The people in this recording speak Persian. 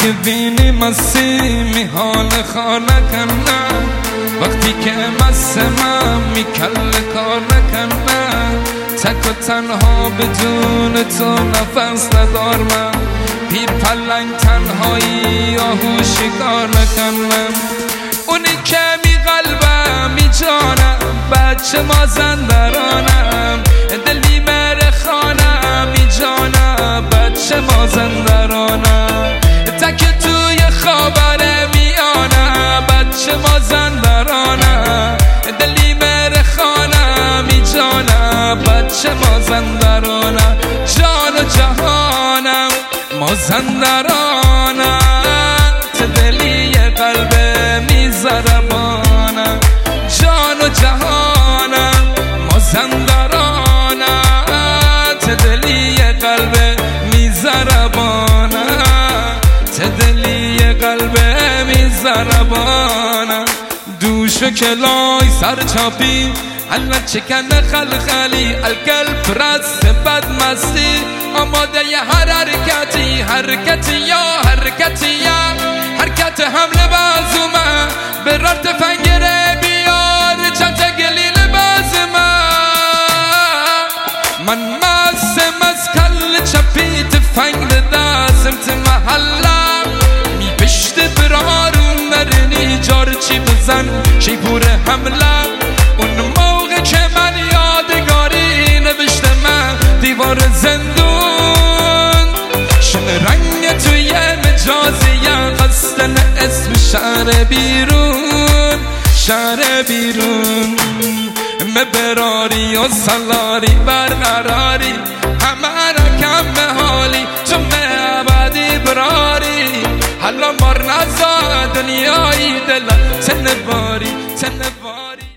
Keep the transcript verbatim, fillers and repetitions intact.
بینی مستی میحال خار نکنم، وقتی که مسمم میکل کار نکنم، تک و تنها بدون تو نفس ندارم، پیر پلنگ تنهایی آهوشی کار نکنم، اونی که می قلبم می جانم، بچه مازندرانم، دل می مره خانم می جانم، بچه مازندرانم، تک توی خاور میانم، بچه مازندرانم، دل می مره خانم می جانم، بچه مازندرانم، جان و جهانم مازندرانم، ته دلی قلب میزربانم، جان و جهانم مازندرانم، ته دلی قلب میزربانم، ته دلی قلب میزربانم، دوش و کلای سرچاپی حالا چکن خلخلی، القلب رست بدمستی، آماده ی هر حرکتی، حرکتی یا حرکتی یا حرکت حمله بازومه، برار تفنگره بیار چند گلیل بازمه، من مستم از کل چپی تفنگ دستم ت محلم، می پشت برارون مرنی جارچی بزن شیپور حمله، اون موقع که من یادگاری نوشته من دیوار زندون، شن رنگ توی مجازی قصدن اسم شهر بیرون، شهر بیرون، مبراری و سلاری برقراری، همه را کم حالی تو معبدی براری، حالا مار نزا دنیایی دل تنباری تنباری.